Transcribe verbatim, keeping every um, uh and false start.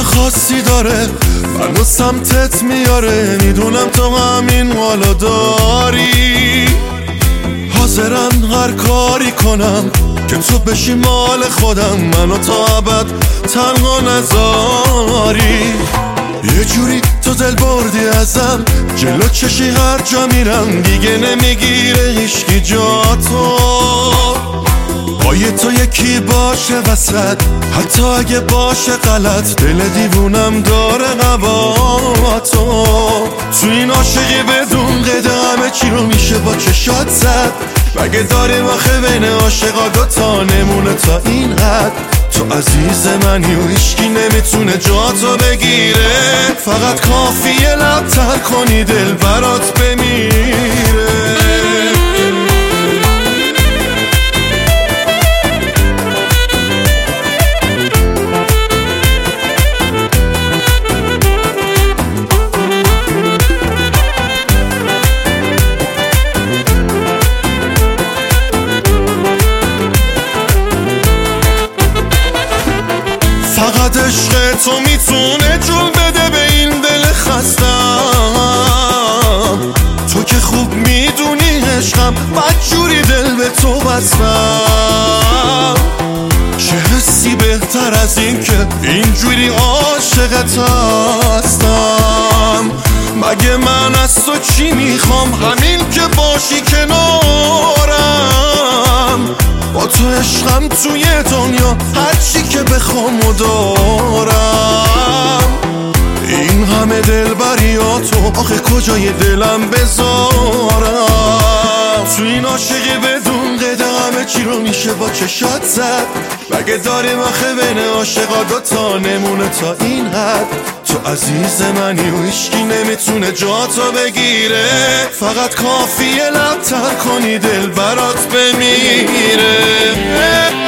خاصی داره منو سمتت میاره، میدونم تو همین حالو داری. حاضرم هر کاری کنم که تو بشی مال خودم، منو تا ابد تنها نذاری. یه جوری تو دل بردی ازم، جلو چشی هر جا میرم دیگه نمیگیره هیچکی جا تو. پای تو یکی باشه وسط، حتی اگه باشه غلط، دل دیوونم داره هوا تو. تو این عاشقی بدون قید همه چی رو میشه با چشات زد، مگه داریم آخه بین عاشقا دوتا نمونه تا این حد. تو عزیز منی و هیچکی نمیتونه جاتو بگیره، فقط کافیه لبتر کنی دل برات بمیره. فقط عشق تو میتونه جون بده به این دل خستم، تو که خوب میدونی عشقم بدجوری دل به تو بستم. چه حسی بهتر از این که اینجوری عاشقت هستم. مگه من از تو چی میخوام، همین که باشی کنارم. با تو عشقم توی دنیا هرچی که بخوام و دارم. این همه دلبریاتو آخه کجای دلم بذارم. تو این عاشقی بدون قید همه چی رو میشه با چشات زد، مگه داریم آخه بین عاشقا دوتا نمونه تا این حد. تو عزیز منی و هیچکی نمیتونه جاتو بگیره، فقط کافیه لبتر کنی دل برات بمیره.